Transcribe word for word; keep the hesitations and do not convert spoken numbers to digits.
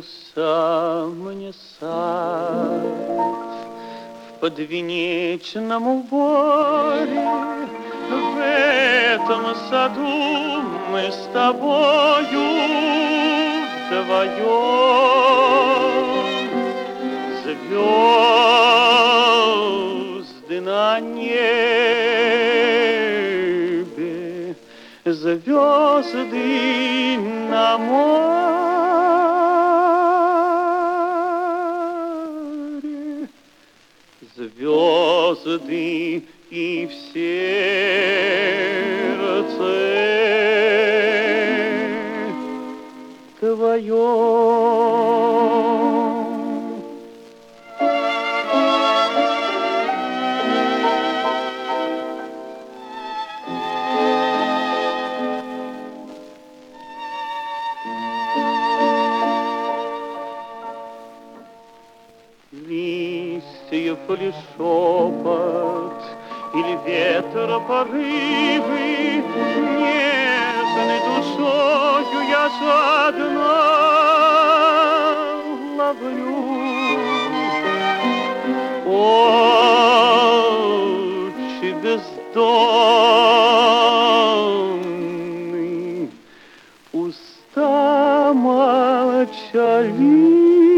Снился мне сад в подвенечном уборе. В этом саду мы с тобою вдвоем. Звезды на небе, звезды на море, звезды и в сердце твоем. Листьев ли шепот, или ветра порывы, нежной душою я жадно ловлю. Очи бездонные, уста молчаливы,